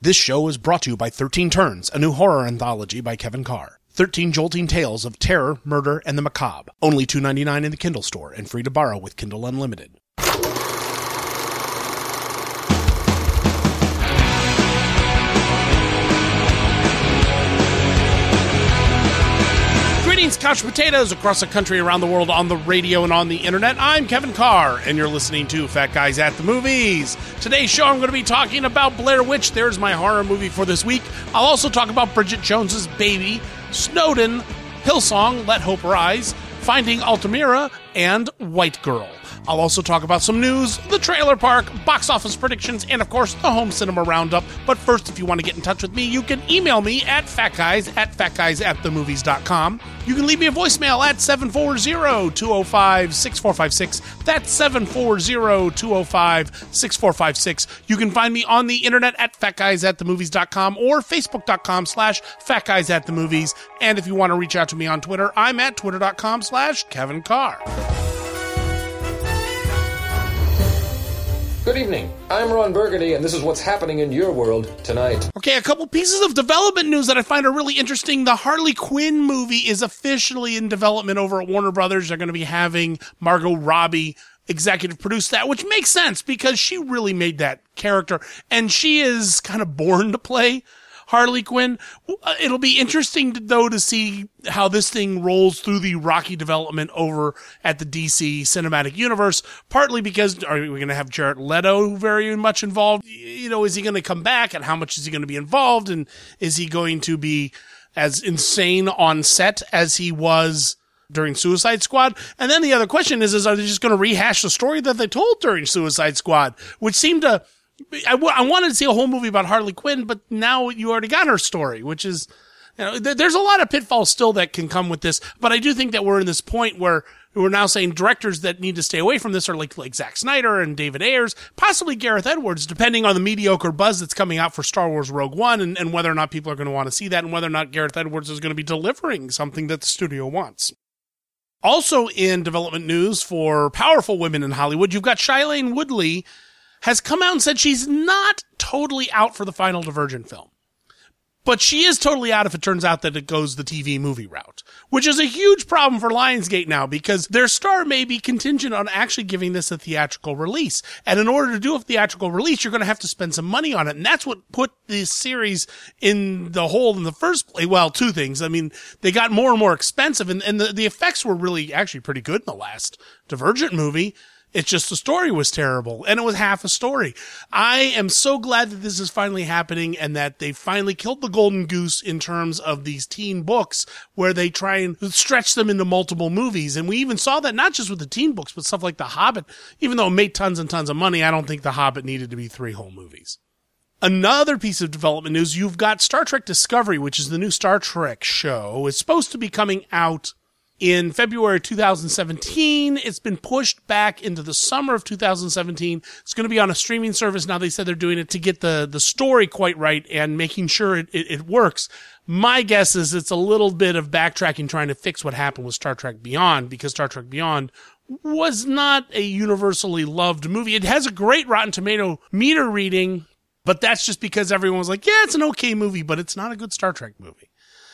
This show is brought to you by 13 Turns, a new horror anthology by Kevin Carr. 13 jolting tales of terror, murder, and the macabre. Only $2.99 in the Kindle store and free to borrow with Kindle Unlimited. Greetings, couch potatoes across the country, around the world, on the radio and on the internet. I'm Kevin Carr, and you're listening to Fat Guys at the Movies. Today's show, I'm going to be talking about Blair Witch. There's my horror movie for this week. I'll also talk about Bridget Jones's Baby, Snowden, Hillsong, Let Hope Rise, Finding Altamira, and White Girl. I'll also talk about some news, the trailer park, box office predictions, and of course, the home cinema roundup. But first, if you want to get in touch with me, you can email me at fatguys@fatguysatthemovies.com. You can leave me a voicemail at 740-205-6456. That's 740-205-6456. You can find me on the internet at fatguysatthemovies.com or facebook.com/fatguysatthemovies. And if you want to reach out to me on Twitter, I'm at twitter.com/Kevin Carr. Good evening. I'm Ron Burgundy, and this is what's happening in your world tonight. Okay, a couple pieces of development news that I find are really interesting. The Harley Quinn movie is officially in development over at Warner Brothers. They're going to be having Margot Robbie executive produce that, which makes sense because she really made that character, and she is kind of born to play Harley Quinn. It'll be interesting, though, to see how this thing rolls through the rocky development over at the DC Cinematic Universe, partly because are we going to have Jared Leto very much involved? You know, is he going to come back, and how much is he going to be involved, and is he going to be as insane on set as he was during Suicide Squad? And then the other question is are they just going to rehash the story that they told during Suicide Squad, which seemed to... I wanted to see a whole movie about Harley Quinn, but now you already got her story, which is, you know, there's a lot of pitfalls still that can come with this, but I do think that we're in this point where we're now saying directors that need to stay away from this are like Zack Snyder and David Ayers, possibly Gareth Edwards, depending on the mediocre buzz that's coming out for Star Wars Rogue One and whether or not people are going to want to see that and whether or not Gareth Edwards is going to be delivering something that the studio wants. Also in development news for powerful women in Hollywood, you've got Shailene Woodley has come out and said she's not totally out for the final Divergent film. But she is totally out if it turns out that it goes the TV movie route, which is a huge problem for Lionsgate now because their star may be contingent on actually giving this a theatrical release. And in order to do a theatrical release, you're going to have to spend some money on it. And that's what put this series in the hole in the first place. Well, two things. I mean, they got more and more expensive and the effects were really actually pretty good in the last Divergent movie. It's just the story was terrible, and it was half a story. I am so glad that this is finally happening and that they finally killed the golden goose in terms of these teen books where they try and stretch them into multiple movies. And we even saw that not just with the teen books, but stuff like The Hobbit. Even though it made tons and tons of money, I don't think The Hobbit needed to be 3 whole movies. Another piece of development news, you've got Star Trek Discovery, which is the new Star Trek show. It's supposed to be coming out in February 2017. It's been pushed back into the summer of 2017. It's going to be on a streaming service. Now they said they're doing it to get the story quite right and making sure it works. My guess is it's a little bit of backtracking trying to fix what happened with Star Trek Beyond, because Star Trek Beyond was not a universally loved movie. It has a great Rotten Tomato meter reading, but that's just because everyone was like, yeah, it's an okay movie, but it's not a good Star Trek movie.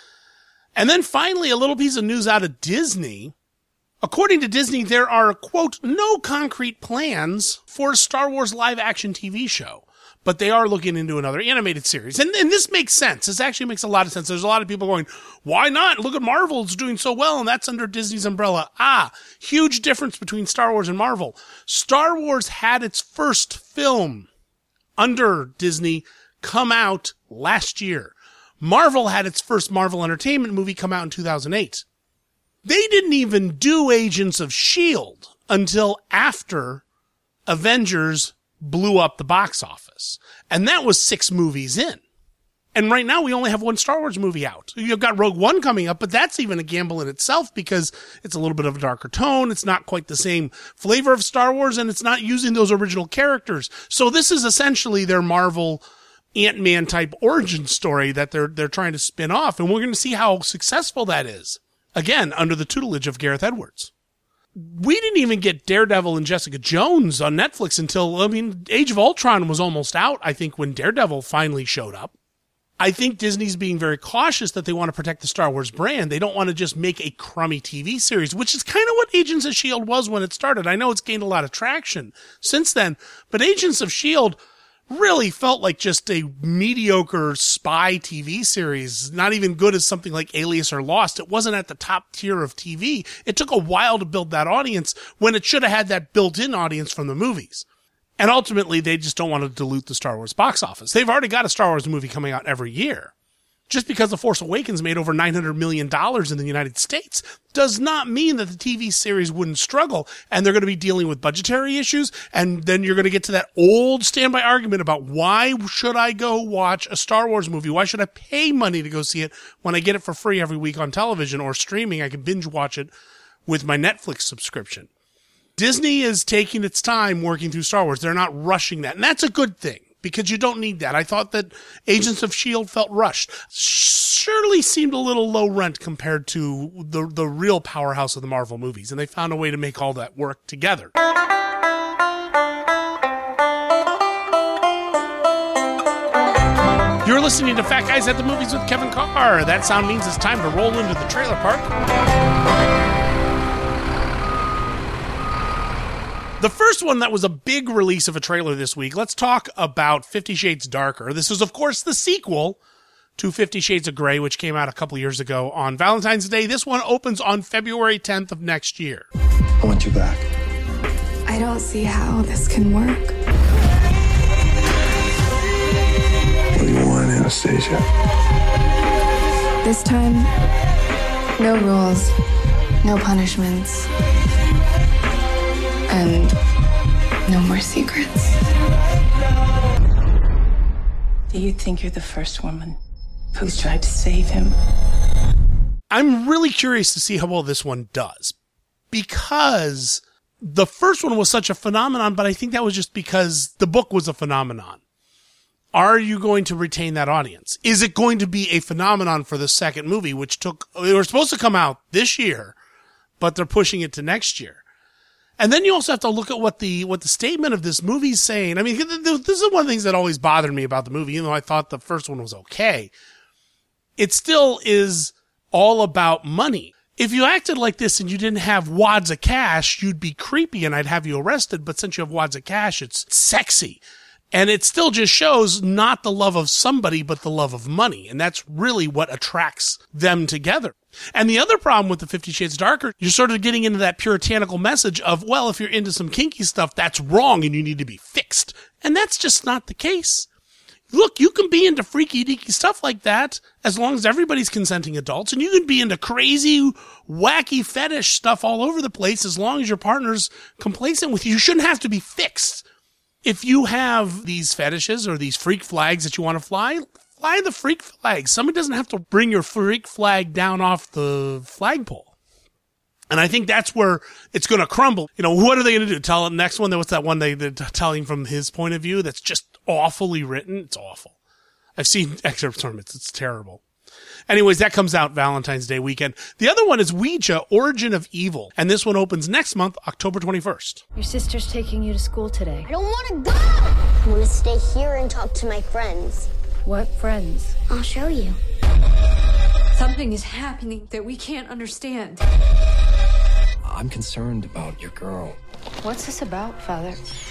And then finally, a little piece of news out of Disney. According to Disney, there are, quote, no concrete plans for a Star Wars live-action TV show, but they are looking into another animated series. And this makes sense. This actually makes a lot of sense. There's a lot of people going, why not? Look at Marvel. It's doing so well, and that's under Disney's umbrella. Huge difference between Star Wars and Marvel. Star Wars had its first film under Disney come out last year. Marvel had its first Marvel Entertainment movie come out in 2008. They didn't even do Agents of S.H.I.E.L.D. until after Avengers blew up the box office. And that was 6 movies in. And right now we only have 1 Star Wars movie out. You've got Rogue One coming up, but that's even a gamble in itself because it's a little bit of a darker tone. It's not quite the same flavor of Star Wars, and it's not using those original characters. So this is essentially their Marvel Ant-Man type origin story that they're trying to spin off, and we're going to see how successful that is. Again, under the tutelage of Gareth Edwards. we didn't even get Daredevil and Jessica Jones on Netflix until, Age of Ultron was almost out, I think, when Daredevil finally showed up. I think Disney's being very cautious that they want to protect the Star Wars brand. They don't want to just make a crummy TV series, which is kind of what Agents of S.H.I.E.L.D. was when it started. I know it's gained a lot of traction since then, but Agents of S.H.I.E.L.D. really felt like just a mediocre spy TV series, not even good as something like Alias or Lost. It wasn't at the top tier of TV. It took a while to build that audience when it should have had that built-in audience from the movies. And ultimately, they just don't want to dilute the Star Wars box office. They've already got a Star Wars movie coming out every year. Just because The Force Awakens made over $900 million in the United States does not mean that the TV series wouldn't struggle. And they're going to be dealing with budgetary issues. And then you're going to get to that old standby argument about why should I go watch a Star Wars movie? Why should I pay money to go see it when I get it for free every week on television or streaming? I can binge watch it with my Netflix subscription. Disney is taking its time working through Star Wars. They're not rushing that. And that's a good thing, because you don't need that. I thought that Agents of S.H.I.E.L.D. felt rushed. Surely seemed a little low rent compared to the real powerhouse of the Marvel movies. And they found a way to make all that work together. You're listening to Fat Guys at the Movies with Kevin Carr. That sound means it's time to roll into the trailer park. The first one that was a big release of a trailer this week, let's talk about 50 Shades Darker. This is, of course, the sequel to 50 Shades of Grey, which came out a couple years ago on Valentine's Day. This one opens on February 10th of next year. I want you back. I don't see how this can work. What do you want, Anastasia? This time, no rules, no punishments. And no more secrets. Do you think you're the first woman who's tried to save him? I'm really curious to see how well this one does, because the first one was such a phenomenon, but I think that was just because the book was a phenomenon. Are you going to retain that audience? Is it going to be a phenomenon for the second movie, which they were supposed to come out this year, but they're pushing it to next year? And then you also have to look at what the statement of this movie is saying. I mean, this is one of the things that always bothered me about the movie, even though I thought the first one was okay. It still is all about money. If you acted like this and you didn't have wads of cash, you'd be creepy and I'd have you arrested. But since you have wads of cash, it's sexy. And it still just shows not the love of somebody, but the love of money. And that's really what attracts them together. And the other problem with the 50 Shades Darker, you're sort of getting into that puritanical message of, well, if you're into some kinky stuff, that's wrong and you need to be fixed. And that's just not the case. Look, you can be into freaky deaky stuff like that as long as everybody's consenting adults. And you can be into crazy, wacky fetish stuff all over the place as long as your partner's complacent with you. You shouldn't have to be fixed. If you have these fetishes or these freak flags that you want to fly the freak flag. Somebody doesn't have to bring your freak flag down off the flagpole. And I think that's where it's going to crumble. You know, what are they going to do? Tell the next one? What's that one they're telling from his point of view that's just awfully written? It's awful. I've seen excerpts from it. It's terrible. Anyways, that comes out Valentine's Day weekend. The other one is Ouija, Origin of Evil. And this one opens next month, October 21st. Your sister's taking you to school today. I don't want to go! I want to stay here and talk to my friends. What friends? I'll show you. Something is happening that we can't understand. I'm concerned about your girl. What's this about, Father?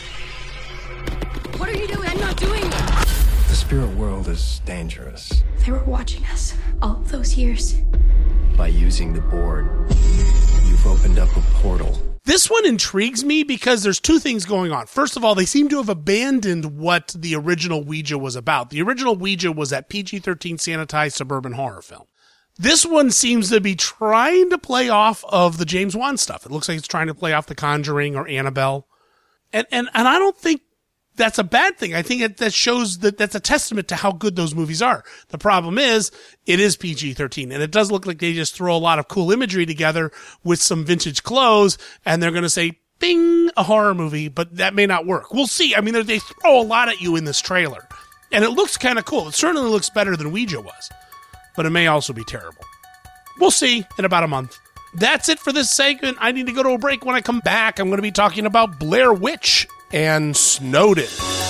What are you doing? I'm not doing it. The spirit world is dangerous. They were watching us all those years. By using the board, you've opened up a portal. This one intrigues me because there's two things going on. First of all, they seem to have abandoned what the original Ouija was about. The original Ouija was that PG-13 sanitized suburban horror film. This one seems to be trying to play off of the James Wan stuff. It looks like it's trying to play off The Conjuring or Annabelle. And I don't think that's a bad thing. I think that shows that that's a testament to how good those movies are. The problem is, it is PG-13, and it does look like they just throw a lot of cool imagery together with some vintage clothes, and they're going to say, bing, a horror movie, but that may not work. We'll see. I mean, they throw a lot at you in this trailer, and it looks kind of cool. It certainly looks better than Ouija was, but it may also be terrible. We'll see in about a month. That's it for this segment. I need to go to a break. When I come back, I'm going to be talking about Blair Witch and Snowden.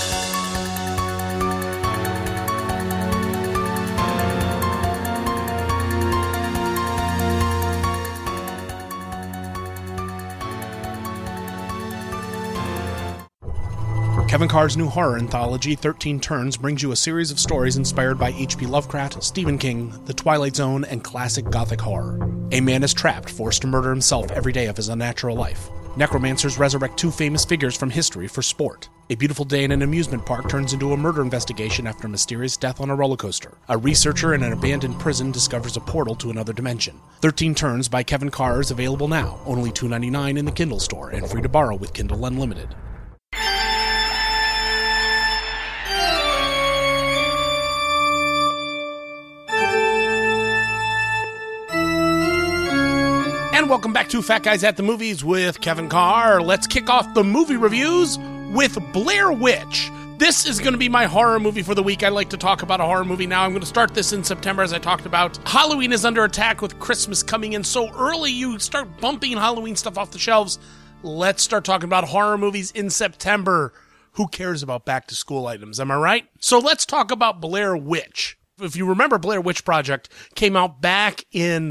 Kevin Carr's new horror anthology, 13 Turns, brings you a series of stories inspired by H.P. Lovecraft, Stephen King, The Twilight Zone, and classic gothic horror. A man is trapped, forced to murder himself every day of his unnatural life. Necromancers resurrect two famous figures from history for sport. A beautiful day in an amusement park turns into a murder investigation after a mysterious death on a roller coaster. A researcher in an abandoned prison discovers a portal to another dimension. 13 Turns by Kevin Carr is available now, only $2.99 in the Kindle store, and free to borrow with Kindle Unlimited. And welcome back to Fat Guys at the Movies with Kevin Carr. Let's kick off the movie reviews with Blair Witch. This is going to be my horror movie for the week. I like to talk about a horror movie now. I'm going to start this in September, as I talked about. Halloween is under attack with Christmas coming in so early. You start bumping Halloween stuff off the shelves. Let's start talking about horror movies in September. Who cares about back-to-school items? Am I right? So let's talk about Blair Witch. If you remember, Blair Witch Project came out back in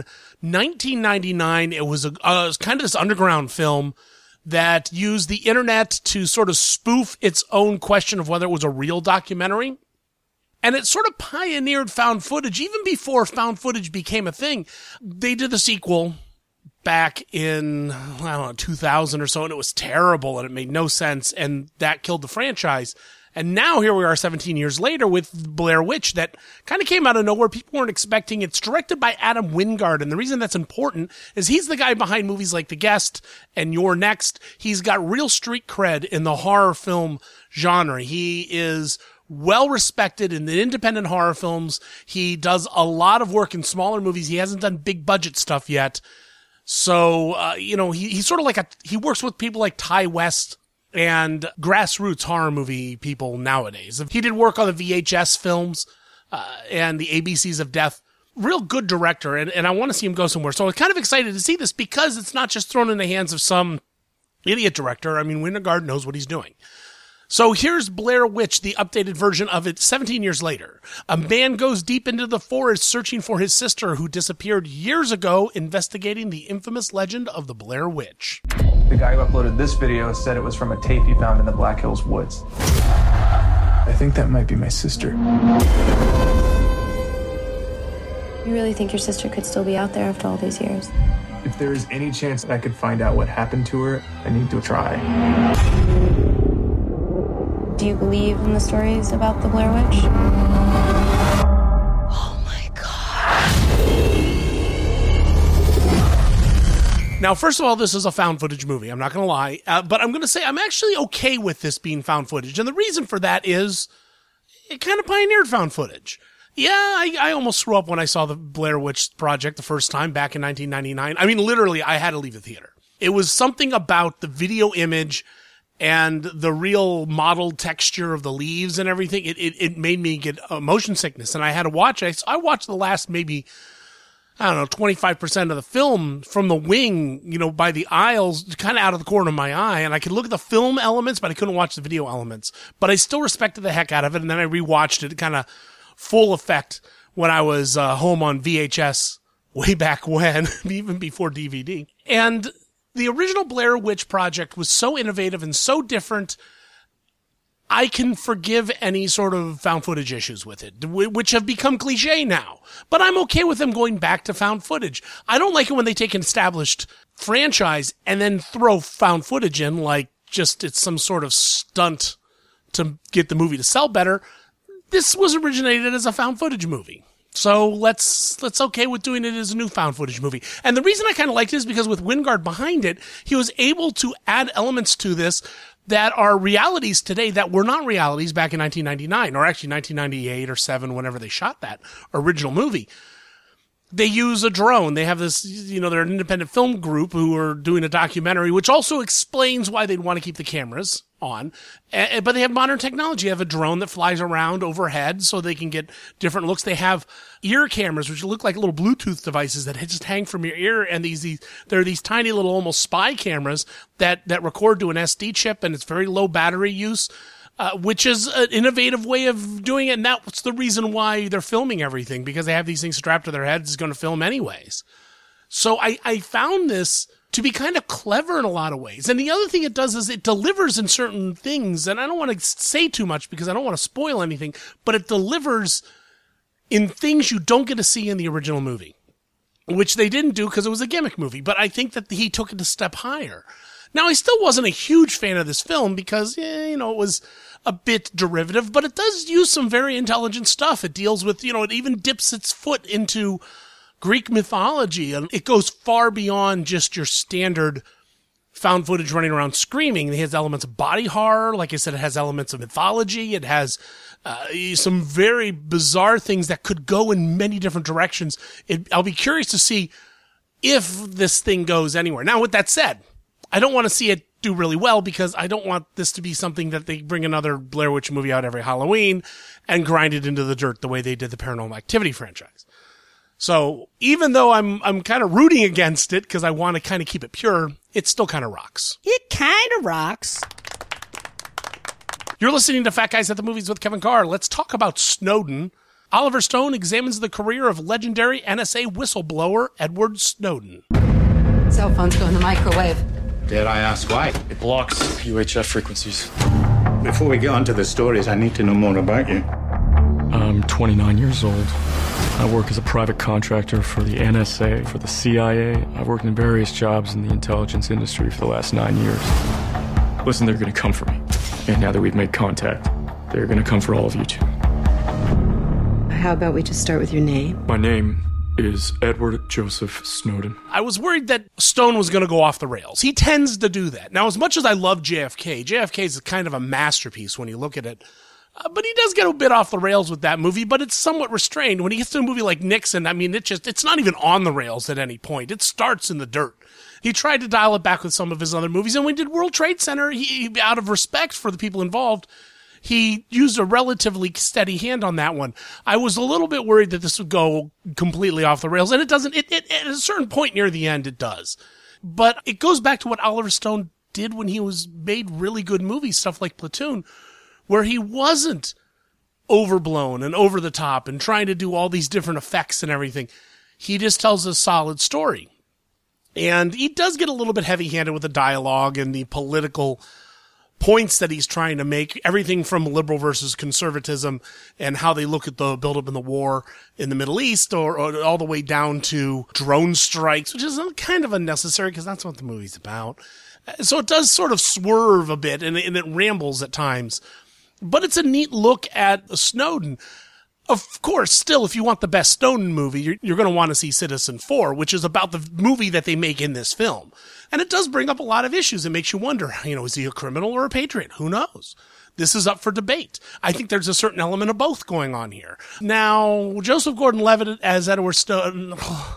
1999. It was kind of this underground film that used the internet to sort of spoof its own question of whether it was a real documentary. And it sort of pioneered found footage even before found footage became a thing. They did the sequel back in, 2000 or so, and it was terrible and it made no sense, and that killed the franchise. And now here we are 17 years later with Blair Witch that kind of came out of nowhere. People weren't expecting. It's directed by Adam Wingard. And the reason that's important is he's the guy behind movies like The Guest and You're Next. He's got real street cred in the horror film genre. He is well respected in the independent horror films. He does a lot of work in smaller movies. He hasn't done big budget stuff yet. So, he's sort of he works with people like Ty West and grassroots horror movie people nowadays. He did work on the VHS films and the ABCs of Death. Real good director, and I want to see him go somewhere. So I'm kind of excited to see this because it's not just thrown in the hands of some idiot director. I mean, Wingard knows what he's doing. So here's Blair Witch, the updated version of it 17 years later. A man goes deep into the forest searching for his sister who disappeared years ago, investigating the infamous legend of the Blair Witch. The guy who uploaded this video said it was from a tape he found in the Black Hills woods. I think that might be my sister. You really think your sister could still be out there after all these years? If there is any chance that I could find out what happened to her, I need to try. Do you believe in the stories about the Blair Witch? Oh my God. Now, first of all, this is a found footage movie. I'm not going to lie. But I'm going to say I'm actually okay with this being found footage. And the reason for that is it kind of pioneered found footage. Yeah, I almost threw up when I saw the Blair Witch Project the first time back in 1999. I mean, literally, I had to leave the theater. It was something about the video image and the real modeled texture of the leaves and everything. It made me get motion sickness, and I had to watch it. I watched the last maybe, 25% of the film from the wing, by the aisles, kind of out of the corner of my eye, and I could look at the film elements, but I couldn't watch the video elements. But I still respected the heck out of it, and then I rewatched it kind of full effect when I was home on VHS way back when, even before DVD. And the original Blair Witch Project was so innovative and so different, I can forgive any sort of found footage issues with it, which have become cliche now. But I'm okay with them going back to found footage. I don't like it when they take an established franchise and then throw found footage in like just it's some sort of stunt to get the movie to sell better. This was originated as a found footage movie. So let's okay with doing it as a new found footage movie. And the reason I kind of liked it is because with Wingard behind it, he was able to add elements to this that are realities today that were not realities back in 1999, or actually 1998 or 7, whenever they shot that original movie. They use a drone. They have this, they're an independent film group who are doing a documentary, which also explains why they'd want to keep the cameras on. But they have modern technology. They have a drone that flies around overhead so they can get different looks. They have ear cameras, which look like little Bluetooth devices that just hang from your ear. And there are these tiny little almost spy cameras that record to an SD chip, and it's very low battery use. Which is an innovative way of doing it. And that's the reason why they're filming everything, because they have these things strapped to their heads. It's going to film anyways. So I found this to be kind of clever in a lot of ways. And the other thing it does is it delivers in certain things. And I don't want to say too much because I don't want to spoil anything, but it delivers in things you don't get to see in the original movie, which they didn't do because it was a gimmick movie. But I think that he took it a step higher. Now, I still wasn't a huge fan of this film because, it was a bit derivative, but it does use some very intelligent stuff. It deals with, it even dips its foot into Greek mythology, and it goes far beyond just your standard found footage running around screaming. It has elements of body horror. Like I said, it has elements of mythology. It has some very bizarre things that could go in many different directions. I'll be curious to see if this thing goes anywhere. Now, with that said, I don't want to see it do really well because I don't want this to be something that they bring another Blair Witch movie out every Halloween and grind it into the dirt the way they did the Paranormal Activity franchise. So even though I'm kind of rooting against it because I want to kind of keep it pure, it still kind of rocks. It kind of rocks. You're listening to Fat Guys at the Movies with Kevin Carr. Let's talk about Snowden. Oliver Stone examines the career of legendary NSA whistleblower Edward Snowden. Cell phones go in the microwave. Dare I ask why? It blocks UHF frequencies. Before we get onto the stories, I need to know more about you. I'm 29 years old. I work as a private contractor for the NSA, for the CIA. I've worked in various jobs in the intelligence industry for the last 9 years. Listen, they're going to come for me. And now that we've made contact, they're going to come for all of you too. How about we just start with your name? My name is Edward Joseph Snowden. I was worried that Stone was going to go off the rails. He tends to do that. Now, as much as I love JFK is kind of a masterpiece when you look at it. But he does get a bit off the rails with that movie, but it's somewhat restrained. When he gets to a movie like Nixon, I mean, it's not even on the rails at any point. It starts in the dirt. He tried to dial it back with some of his other movies. And when he did World Trade Center, he out of respect for the people involved, he used a relatively steady hand on that one. I was a little bit worried that this would go completely off the rails, and it doesn't. It at a certain point near the end, it does. But it goes back to what Oliver Stone did when he made really good movies, stuff like Platoon, where he wasn't overblown and over the top and trying to do all these different effects and everything. He just tells a solid story. And he does get a little bit heavy-handed with the dialogue and the political points that he's trying to make, everything from liberal versus conservatism and how they look at the buildup in the war in the Middle East or all the way down to drone strikes, which is kind of unnecessary because that's what the movie's about. So it does sort of swerve a bit and it rambles at times. But it's a neat look at Snowden. Of course, still, if you want the best Snowden movie, you're going to want to see Citizen 4, which is about the movie that they make in this film. And it does bring up a lot of issues. It makes you wonder, is he a criminal or a patriot? Who knows? This is up for debate. I think there's a certain element of both going on here. Now, Joseph Gordon-Levitt as Edward Snowden,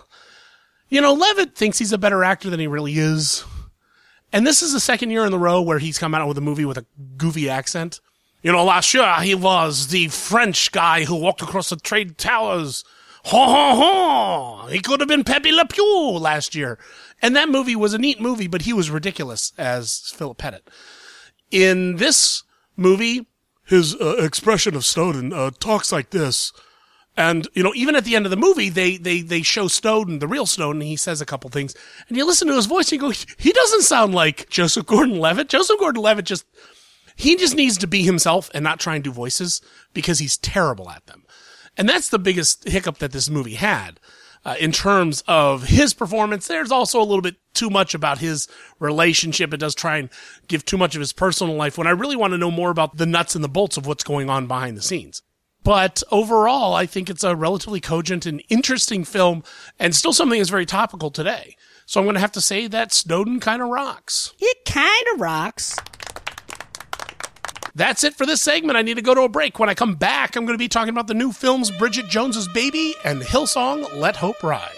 Levitt thinks he's a better actor than he really is. And this is the second year in a row where he's come out with a movie with a goofy accent. Last year he was the French guy who walked across the trade towers. Ha ha ha! He could have been Pepe Le Pew last year. And that movie was a neat movie, but he was ridiculous as Philip Pettit. In this movie, his expression of Snowden talks like this. And, even at the end of the movie, they show Snowden, the real Snowden, and he says a couple things. And you listen to his voice and you go, he doesn't sound like Joseph Gordon-Levitt. Joseph Gordon-Levitt he just needs to be himself and not try and do voices because he's terrible at them. And that's the biggest hiccup that this movie had in terms of his performance. There's also a little bit too much about his relationship. It does try and give too much of his personal life when I really want to know more about the nuts and the bolts of what's going on behind the scenes. But overall, I think it's a relatively cogent and interesting film and still something that's very topical today. So I'm going to have to say that Snowden kind of rocks. It kind of rocks. That's it for this segment. I need to go to a break. When I come back, I'm going to be talking about the new films Bridget Jones's Baby and Hillsong Let Hope Rise.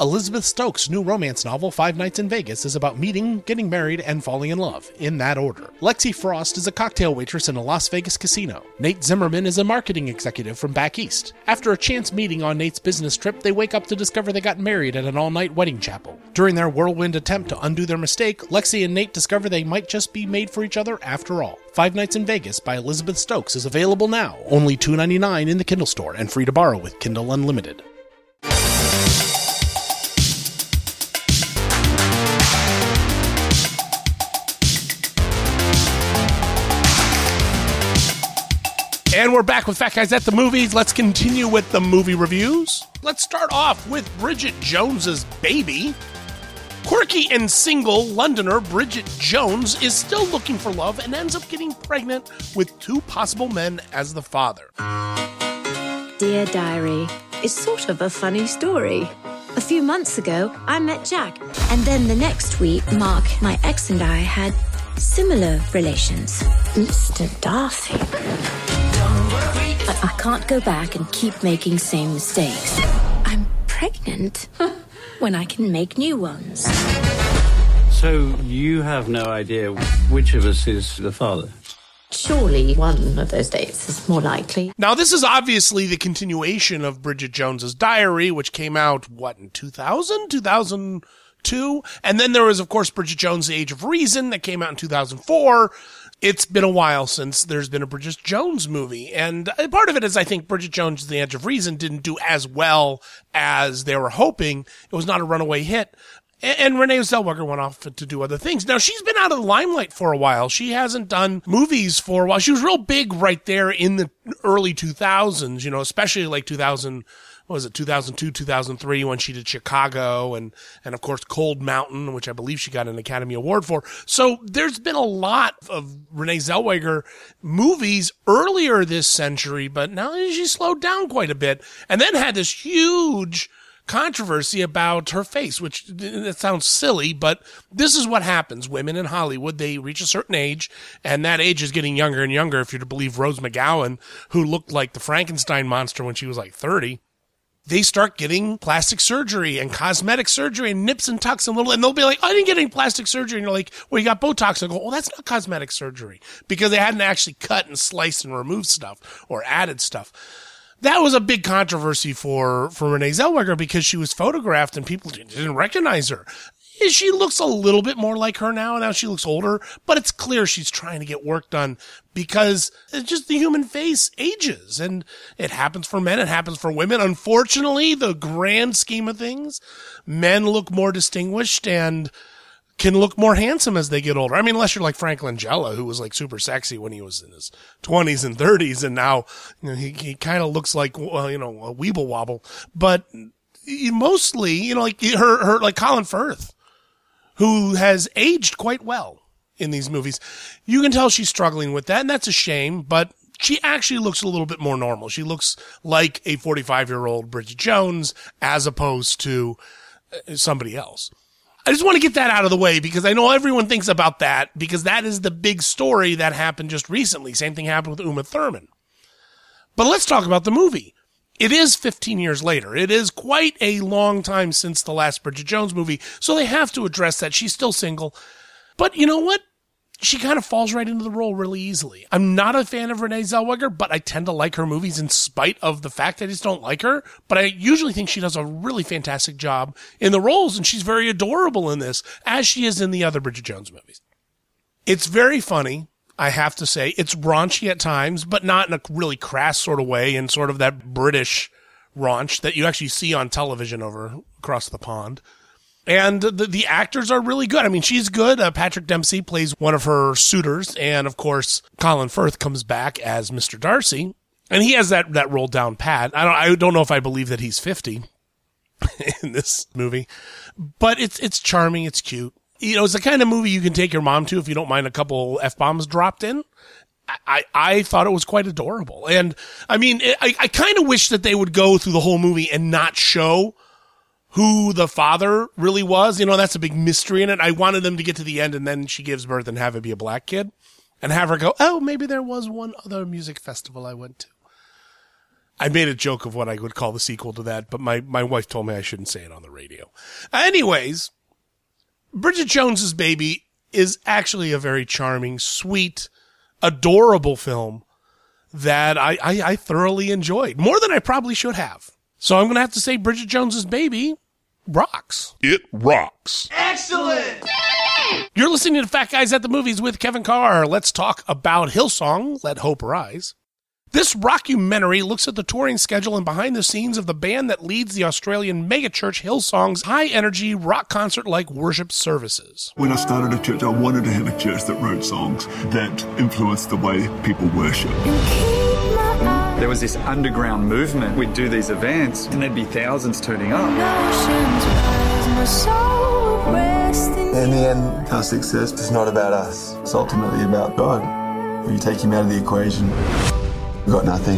Elizabeth Stokes' new romance novel, 5 Nights in Vegas, is about meeting, getting married, and falling in love, in that order. Lexi Frost is a cocktail waitress in a Las Vegas casino. Nate Zimmerman is a marketing executive from back east. After a chance meeting on Nate's business trip, they wake up to discover they got married at an all-night wedding chapel. During their whirlwind attempt to undo their mistake, Lexi and Nate discover they might just be made for each other after all. 5 Nights in Vegas by Elizabeth Stokes is available now, only $2.99 in the Kindle store, and free to borrow with Kindle Unlimited. And we're back with Fat Guys at the Movies. Let's continue with the movie reviews. Let's start off with Bridget Jones's Baby. Quirky and single Londoner Bridget Jones is still looking for love and ends up getting pregnant with 2 possible men as the father. Dear Diary, it's sort of a funny story. A few months ago, I met Jack, and then the next week, Mark, my ex, and I had similar relations. Mr. Darcy. But I can't go back and keep making same mistakes. I'm pregnant when I can make new ones. So you have no idea which of us is the father? Surely one of those dates is more likely. Now, this is obviously the continuation of Bridget Jones's Diary, which came out, in 2000? 2002? And then there was, of course, Bridget Jones' The Age of Reason that came out in 2004. It's been a while since there's been a Bridget Jones movie. And part of it is I think Bridget Jones' The Edge of Reason didn't do as well as they were hoping. It was not a runaway hit. And Renee Zellweger went off to do other things. Now, she's been out of the limelight for a while. She hasn't done movies for a while. She was real big right there in the early 2000s, especially like 2002, 2003, when she did Chicago and of course Cold Mountain, which I believe she got an Academy Award for. So there's been a lot of Renee Zellweger movies earlier this century, but now she slowed down quite a bit and then had this huge controversy about her face, which it sounds silly, but this is what happens. Women in Hollywood, they reach a certain age, and that age is getting younger and younger, if you're to believe Rose McGowan, who looked like the Frankenstein monster when she was like 30. They start getting plastic surgery and cosmetic surgery and nips and tucks and they'll be like, I didn't get any plastic surgery. And you're like, well, you got Botox. I go, well, that's not cosmetic surgery, because they hadn't actually cut and sliced and removed stuff or added stuff. That was a big controversy for Renee Zellweger, because she was photographed and people didn't recognize her. She looks a little bit more like her now. Now she looks older, but it's clear she's trying to get work done, because it's just the human face ages, and it happens for men. It happens for women. Unfortunately, the grand scheme of things, men look more distinguished and can look more handsome as they get older. I mean, unless you're like Frank Langella, who was like super sexy when he was in his 20s and 30s, and now he kind of looks like, a weeble wobble. But mostly, like her like Colin Firth, who has aged quite well in these movies. You can tell she's struggling with that, and that's a shame, but she actually looks a little bit more normal. She looks like a 45-year-old Bridget Jones as opposed to somebody else. I just want to get that out of the way, because I know everyone thinks about that, because that is the big story that happened just recently. Same thing happened with Uma Thurman. But let's talk about the movie. It is 15 years later. It is quite a long time since the last Bridget Jones movie, so they have to address that. She's still single. But you know what? She kind of falls right into the role really easily. I'm not a fan of Renee Zellweger, but I tend to like her movies in spite of the fact that I just don't like her. But I usually think she does a really fantastic job in the roles, and she's very adorable in this, as she is in the other Bridget Jones movies. It's very funny, I have to say. It's raunchy at times, but not in a really crass sort of way, in sort of that British raunch that you actually see on television across the pond. And the actors are really good. I mean, she's good. Patrick Dempsey plays one of her suitors. And, of course, Colin Firth comes back as Mr. Darcy. And he has that role down pat. I don't know if I believe that he's 50 in this movie. But it's charming. It's cute. It's the kind of movie you can take your mom to if you don't mind a couple F-bombs dropped in. I thought it was quite adorable. And, I mean, I kind of wish that they would go through the whole movie and not show who the father really was. That's a big mystery in it. I wanted them to get to the end and then she gives birth and have it be a black kid and have her go, oh, maybe there was one other music festival I went to. I made a joke of what I would call the sequel to that, but my wife told me I shouldn't say it on the radio. Anyways, Bridget Jones's Baby is actually a very charming, sweet, adorable film that I thoroughly enjoyed. More than I probably should have. So I'm going to have to say Bridget Jones's Baby rocks. It rocks. Excellent! You're listening to Fat Guys at the Movies with Kevin Carr. Let's talk about Hillsong, Let Hope Rise. This rockumentary looks at the touring schedule and behind the scenes of the band that leads the Australian megachurch Hillsong's high-energy rock concert-like worship services. When I started a church, I wanted to have a church that wrote songs that influenced the way people worship. There was this underground movement. We'd do these events and there'd be thousands turning up. In the end, our success is not about us. It's ultimately about God. When you take him out of the equation, we've got nothing.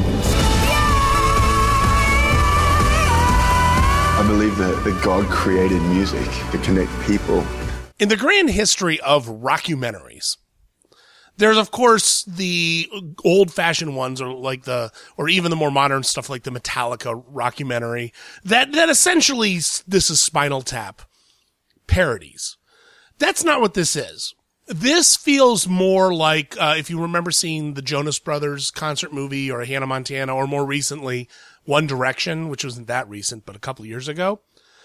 I believe that God created music to connect people. In the grand history of rockumentaries, there's, of course, the old-fashioned ones, or even the more modern stuff like the Metallica rockumentary, that essentially, this is Spinal Tap parodies. That's not what this is. This feels more like, if you remember seeing the Jonas Brothers concert movie or Hannah Montana, or more recently, One Direction, which wasn't that recent, but a couple of years ago.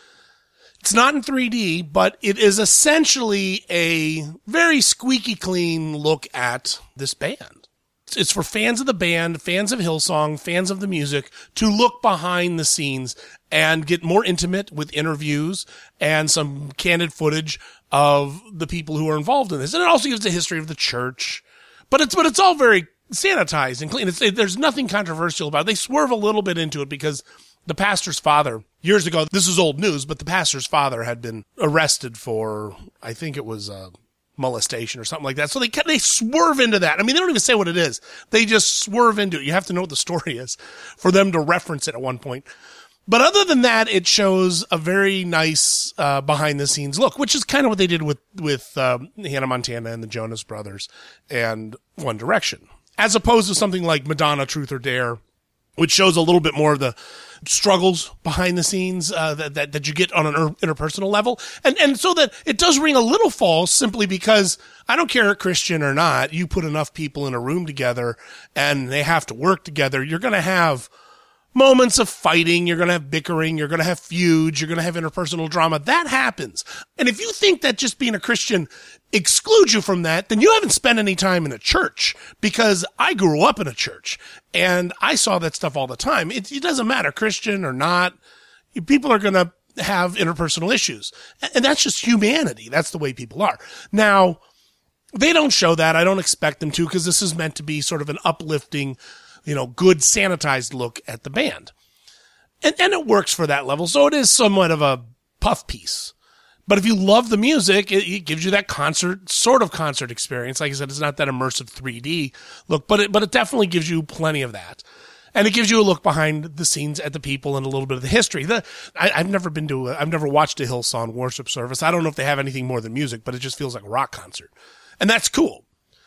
It's not in 3D, but it is essentially a very squeaky clean look at this band. It's for fans of the band, fans of Hillsong, fans of the music to look behind the scenes and get more intimate with interviews and some candid footage of the people who are involved in this. And it also gives a history of the church, but it's all very sanitized and clean. There's nothing controversial about it. They swerve a little bit into it because the pastor's father, years ago, this is old news, but the pastor's father had been arrested for, I think it was molestation or something like that. So they swerve into that. I mean, they don't even say what it is. They just swerve into it. You have to know what the story is for them to reference it at one point. But other than that, it shows a very nice behind the scenes look, which is kind of what they did with Hannah Montana and the Jonas Brothers and One Direction, as opposed to something like Madonna, Truth or Dare, which shows a little bit more of the struggles behind the scenes that you get on an interpersonal level. And so that it does ring a little false simply because I don't care Christian or not, you put enough people in a room together and they have to work together, you're going to have moments of fighting, you're going to have bickering, you're going to have feuds, you're going to have interpersonal drama. That happens. And if you think that just being a Christian excludes you from that, then you haven't spent any time in a church, because I grew up in a church and I saw that stuff all the time. It doesn't matter, Christian or not, people are going to have interpersonal issues. And that's just humanity. That's the way people are. Now, they don't show that. I don't expect them to, because this is meant to be sort of an uplifting, good sanitized look at the band. And it works for that level. So it is somewhat of a puff piece. But if you love the music, it gives you that sort of concert experience. Like I said, it's not that immersive 3D look, but it definitely gives you plenty of that. And it gives you a look behind the scenes at the people and a little bit of the history. I've never watched a Hillsong worship service. I don't know if they have anything more than music, but it just feels like a rock concert. And that's cool.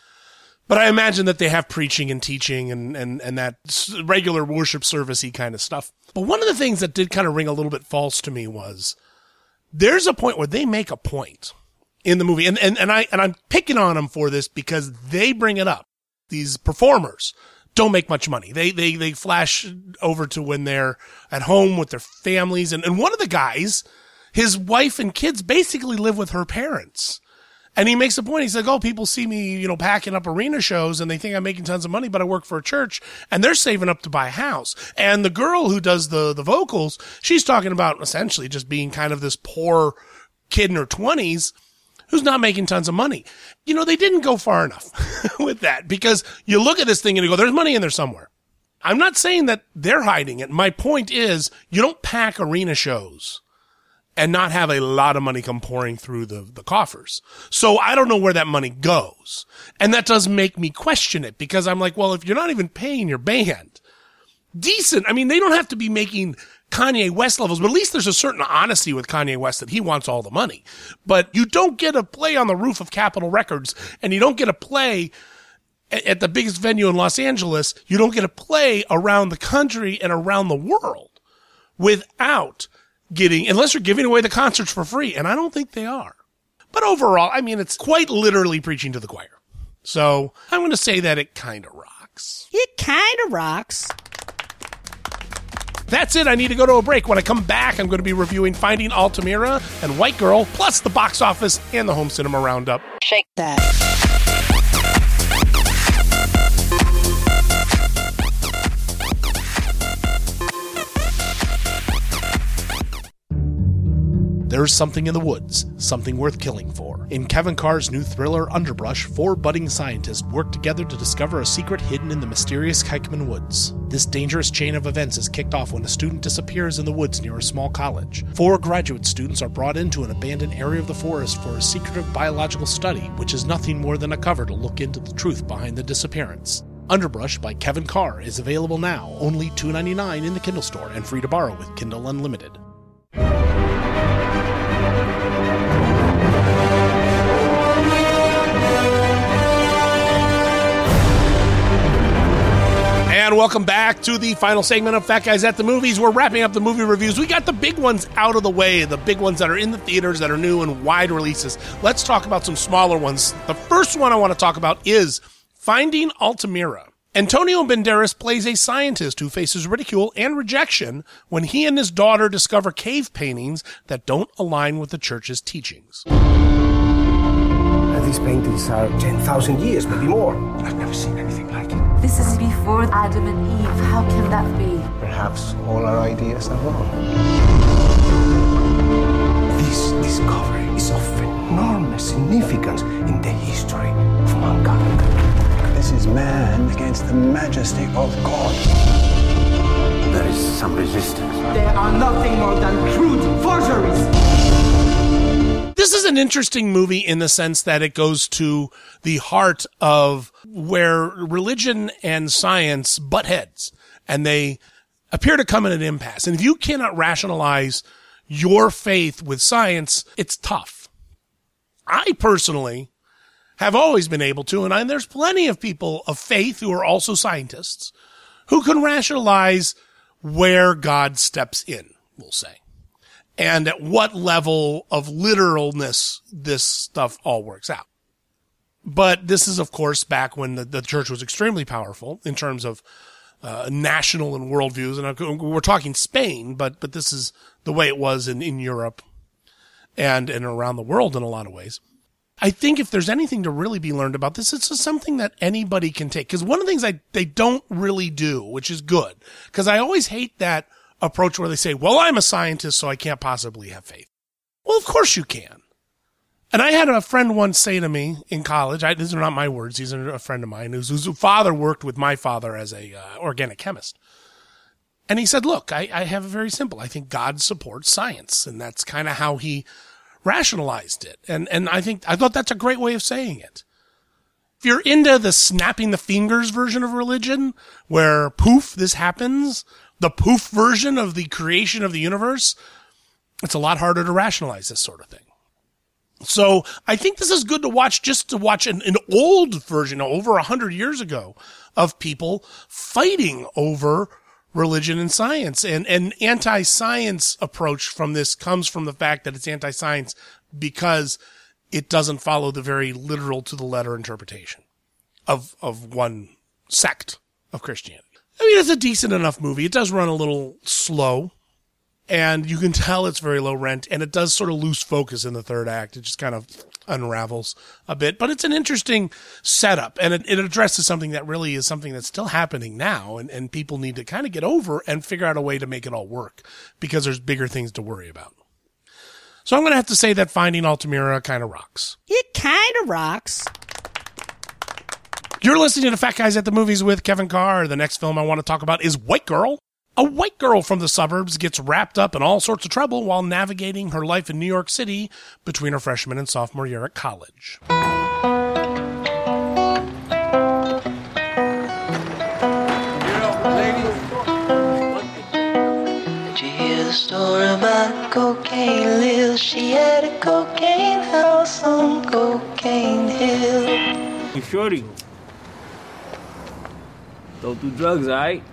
But I imagine that they have preaching and teaching and that regular worship service-y kind of stuff. But one of the things that did kind of ring a little bit false to me was there's a point where they make a point in the movie, and I'm picking on them for this because they bring it up. These performers don't make much money. They flash over to when they're at home with their families, and one of the guys, his wife and kids basically live with her parents. And he makes a point. He's like, oh, people see me, packing up arena shows and they think I'm making tons of money, but I work for a church and they're saving up to buy a house. And the girl who does the vocals, she's talking about essentially just being kind of this poor kid in her 20s who's not making tons of money. They didn't go far enough with that, because you look at this thing and you go, there's money in there somewhere. I'm not saying that they're hiding it. My point is, you don't pack arena shows and not have a lot of money come pouring through the coffers. So I don't know where that money goes. And that does make me question it, because I'm like, well, if you're not even paying your band decent, I mean, they don't have to be making Kanye West levels, but at least there's a certain honesty with Kanye West that he wants all the money. But you don't get a play on the roof of Capitol Records, and you don't get a play at the biggest venue in Los Angeles, you don't get to play around the country and around the world without getting, unless you're giving away the concerts for free. And I don't think they are. But overall, I mean, it's quite literally preaching to the choir. So I'm going to say that it kind of rocks. It kind of rocks. That's it. I need to go to a break. When I come back, I'm going to be reviewing Finding Altamira and White Girl, plus the box office and the home cinema roundup. Shake that. There's something in the woods, something worth killing for. In Kevin Carr's new thriller Underbrush, 4 budding scientists work together to discover a secret hidden in the mysterious Kikeman Woods. This dangerous chain of events is kicked off when a student disappears in the woods near a small college. 4 graduate students are brought into an abandoned area of the forest for a secretive biological study, which is nothing more than a cover to look into the truth behind the disappearance. Underbrush by Kevin Carr is available now, only $2.99 in the Kindle store and free to borrow with Kindle Unlimited. And welcome back to the final segment of Fat Guys at the Movies. We're wrapping up the movie reviews. We got the big ones out of the way, the big ones that are in the theaters, that are new and wide releases. Let's talk about some smaller ones. The first one I want to talk about is Finding Altamira. Antonio Banderas plays a scientist who faces ridicule and rejection when he and his daughter discover cave paintings that don't align with the church's teachings. These paintings are 10,000 years, maybe more. I've never seen anything like it. This is before Adam and Eve. How can that be? Perhaps all our ideas are wrong. This discovery is of enormous significance in the history of mankind. This is man against the majesty of God. There is some resistance. They are nothing more than crude forgeries. This is an interesting movie in the sense that it goes to the heart of where religion and science butt heads, and they appear to come at an impasse. And if you cannot rationalize your faith with science, it's tough. I personally have always been able to, and there's plenty of people of faith who are also scientists who can rationalize where God steps in, we'll say, and at what level of literalness this stuff all works out. But this is, of course, back when the church was extremely powerful in terms of national and worldviews. And we're talking Spain, but this is the way it was in Europe and around the world in a lot of ways. I think if there's anything to really be learned about this, it's just something that anybody can take. Because one of the things they don't really do, which is good, because I always hate that approach where they say, well, I'm a scientist, so I can't possibly have faith. Well, of course you can. And I had a friend once say to me in college, these are not my words, he's a friend of mine, whose father worked with my father as a organic chemist. And he said, look, I have it very simple. I think God supports science. And that's kind of how he rationalized it. And I thought that's a great way of saying it. If you're into the snapping the fingers version of religion, where poof, this happens, the poof version of the creation of the universe, it's a lot harder to rationalize this sort of thing. So I think this is good to watch, just to watch an old version, over 100 years ago, of people fighting over religion and science. And an anti-science approach from this comes from the fact that it's anti-science because it doesn't follow the very literal to the letter interpretation of one sect of Christianity. I mean, it's a decent enough movie. It does run a little slow, and you can tell it's very low rent, and it does sort of lose focus in the third act. It just kind of unravels a bit, but it's an interesting setup, and it addresses something that really is something that's still happening now, and people need to kind of get over and figure out a way to make it all work, because there's bigger things to worry about. So I'm going to have to say that Finding Altamira kind of rocks. It kind of rocks. You're listening to Fat Guys at the Movies with Kevin Carr. The next film I want to talk about is White Girl. A white girl from the suburbs gets wrapped up in all sorts of trouble while navigating her life in New York City between her freshman and sophomore year at college. Did you hear the story about Cocaine Lil? She had a cocaine house on Cocaine Hill. Hey, shorty, Don't do drugs, all right?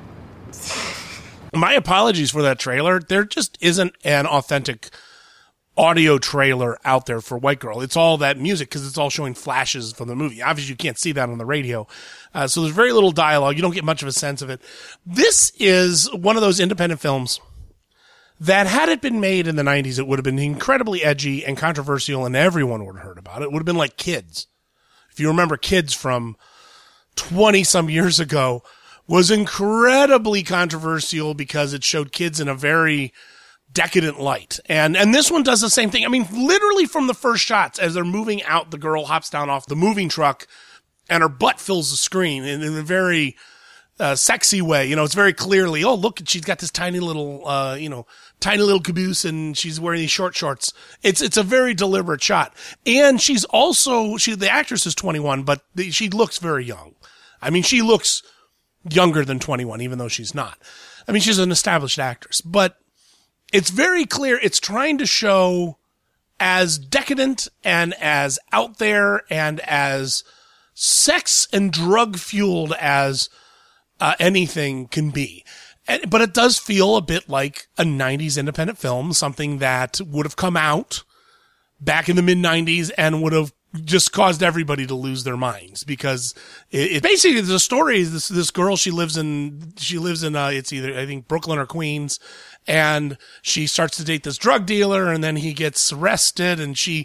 My apologies for that trailer. There just isn't an authentic audio trailer out there for White Girl. It's all that music because it's all showing flashes from the movie. Obviously, you can't see that on the radio. So there's very little dialogue. You don't get much of a sense of it. This is one of those independent films that had it been made in the 90s, it would have been incredibly edgy and controversial and everyone would have heard about it. It would have been like Kids. If you remember Kids from 20 some years ago, was incredibly controversial because it showed kids in a very decadent light. And this one does the same thing. I mean, literally from the first shots, as they're moving out, the girl hops down off the moving truck and her butt fills the screen in a very sexy way. You know, it's very clearly, oh, look, she's got this tiny little, tiny little caboose and she's wearing these short shorts. It's a very deliberate shot. And she's also, the actress is 21, but she looks very young. I mean, she looks younger than 21, even though she's not. I mean, she's an established actress, but it's very clear it's trying to show as decadent and as out there and as sex and drug fueled as anything can be. But it does feel a bit like a 90s independent film, something that would have come out back in the mid 90s and would have just caused everybody to lose their minds because it basically, the story is this girl, she lives in it's either, I think, Brooklyn or Queens, and she starts to date this drug dealer and then he gets arrested and she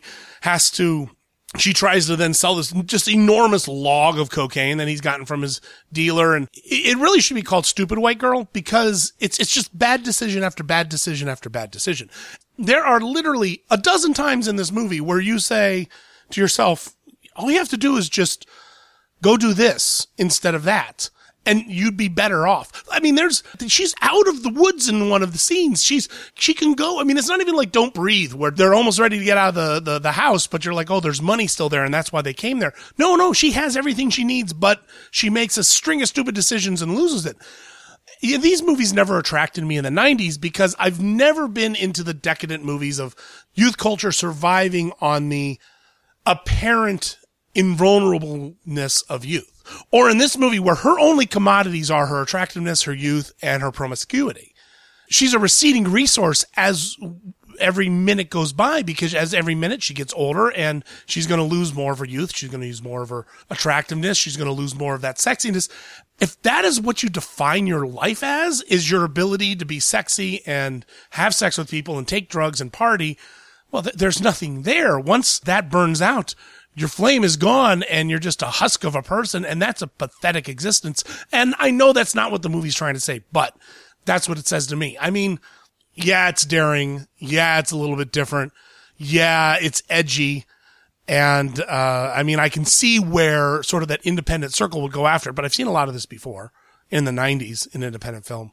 tries to then sell this just enormous log of cocaine that he's gotten from his dealer. And it really should be called Stupid White Girl because it's just bad decision after bad decision after bad decision. There are literally a dozen times in this movie where you say to yourself, all you have to do is just go do this instead of that, and you'd be better off. I mean, she's out of the woods in one of the scenes. She can go. I mean, it's not even like Don't Breathe, where they're almost ready to get out of the house, but you're like, oh, there's money still there, and that's why they came there. No, she has everything she needs, but she makes a string of stupid decisions and loses it. These movies never attracted me in the 90s because I've never been into the decadent movies of youth culture surviving on the apparent invulnerableness of youth. Or in this movie where her only commodities are her attractiveness, her youth, and her promiscuity. She's a receding resource as every minute goes by because as every minute she gets older and she's going to lose more of her youth. She's going to use more of her attractiveness. She's going to lose more of that sexiness. If that is what you define your life as, is your ability to be sexy and have sex with people and take drugs and party, well, there's nothing there. Once that burns out, your flame is gone and you're just a husk of a person, and that's a pathetic existence. And I know that's not what the movie's trying to say, but that's what it says to me. I mean, yeah, it's daring. Yeah, it's a little bit different. Yeah, it's edgy. And, I mean, I can see where sort of that independent circle would go after it, but I've seen a lot of this before in the 90s in independent film.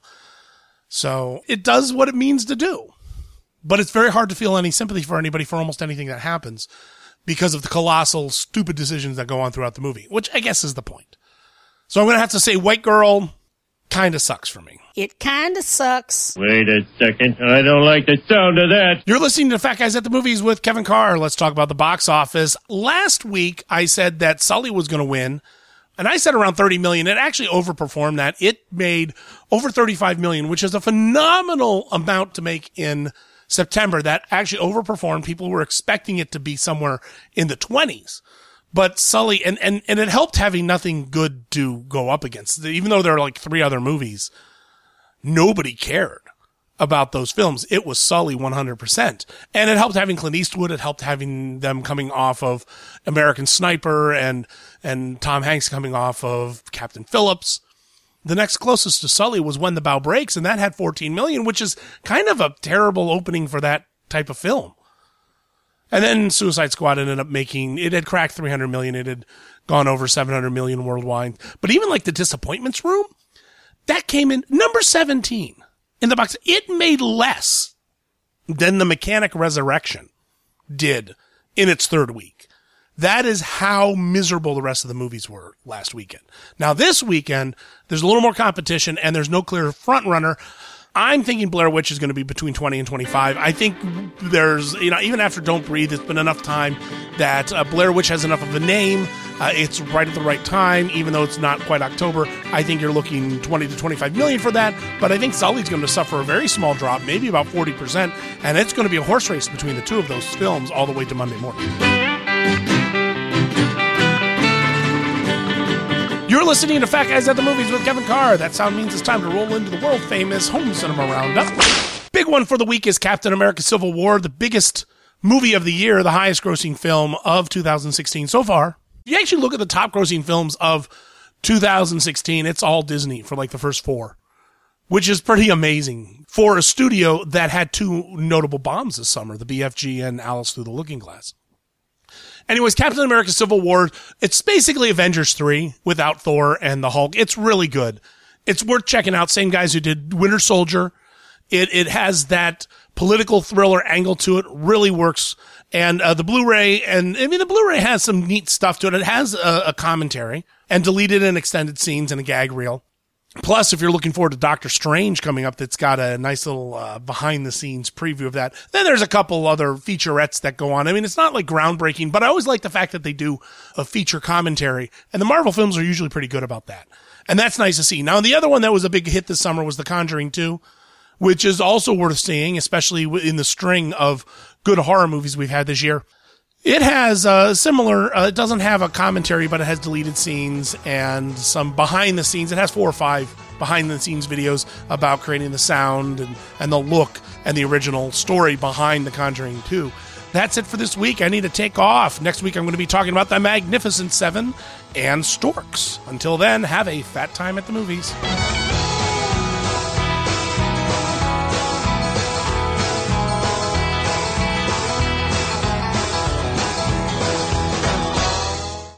So it does what it means to do. But it's very hard to feel any sympathy for anybody for almost anything that happens because of the colossal, stupid decisions that go on throughout the movie, which I guess is the point. So I'm going to have to say White Girl kind of sucks for me. It kind of sucks. Wait a second. I don't like the sound of that. You're listening to Fat Guys at the Movies with Kevin Carr. Let's talk about the box office. Last week, I said that Sully was going to win, and I said around 30 million. It actually overperformed that. It made over 35 million, which is a phenomenal amount to make in September. That actually overperformed. People were expecting it to be somewhere in the 20s. But Sully, and it helped having nothing good to go up against. Even though there are like 3 other movies, nobody cared about those films. It was Sully 100%. And it helped having Clint Eastwood. It helped having them coming off of American Sniper and Tom Hanks coming off of Captain Phillips. The next closest to Sully was When the Bow Breaks, and that had 14 million, which is kind of a terrible opening for that type of film. And then Suicide Squad ended up it had cracked 300 million. It had gone over 700 million worldwide. But even like The Disappointments Room, that came in number 17 in the box. It made less than The Mechanic Resurrection did in its third week. That is how miserable the rest of the movies were last weekend. Now, this weekend, there's a little more competition, and there's no clear front runner. I'm thinking Blair Witch is going to be between 20 and 25. I think there's, even after Don't Breathe, it's been enough time that Blair Witch has enough of a name. It's right at the right time, even though it's not quite October. I think you're looking 20 to 25 million for that, but I think Sully's going to suffer a very small drop, maybe about 40%, and it's going to be a horse race between the two of those films all the way to Monday morning. You're listening to Fat Guys at the Movies with Kevin Carr. That sound means it's time to roll into the world-famous home cinema roundup. Big one for the week is Captain America Civil War, the biggest movie of the year, the highest-grossing film of 2016 so far. You actually look at the top-grossing films of 2016, it's all Disney for like the first 4, which is pretty amazing for a studio that had 2 notable bombs this summer, the BFG and Alice Through the Looking Glass. Anyways, Captain America Civil War, it's basically Avengers 3 without Thor and the Hulk. It's really good. It's worth checking out. Same guys who did Winter Soldier. It has that political thriller angle to it. Really works. And the Blu-ray, the Blu-ray has some neat stuff to it. It has a commentary and deleted and extended scenes and a gag reel. Plus, if you're looking forward to Doctor Strange coming up, that's got a nice little behind-the-scenes preview of that. Then there's a couple other featurettes that go on. I mean, it's not like groundbreaking, but I always like the fact that they do a feature commentary. And the Marvel films are usually pretty good about that. And that's nice to see. Now, the other one that was a big hit this summer was The Conjuring 2, which is also worth seeing, especially in the string of good horror movies we've had this year. It has it doesn't have a commentary, but it has deleted scenes and some behind the scenes. It has 4 or 5 behind the scenes videos about creating the sound and the look and the original story behind The Conjuring 2. That's it for this week. I need to take off. Next week I'm going to be talking about The Magnificent Seven and Storks. Until then, have a fat time at the movies.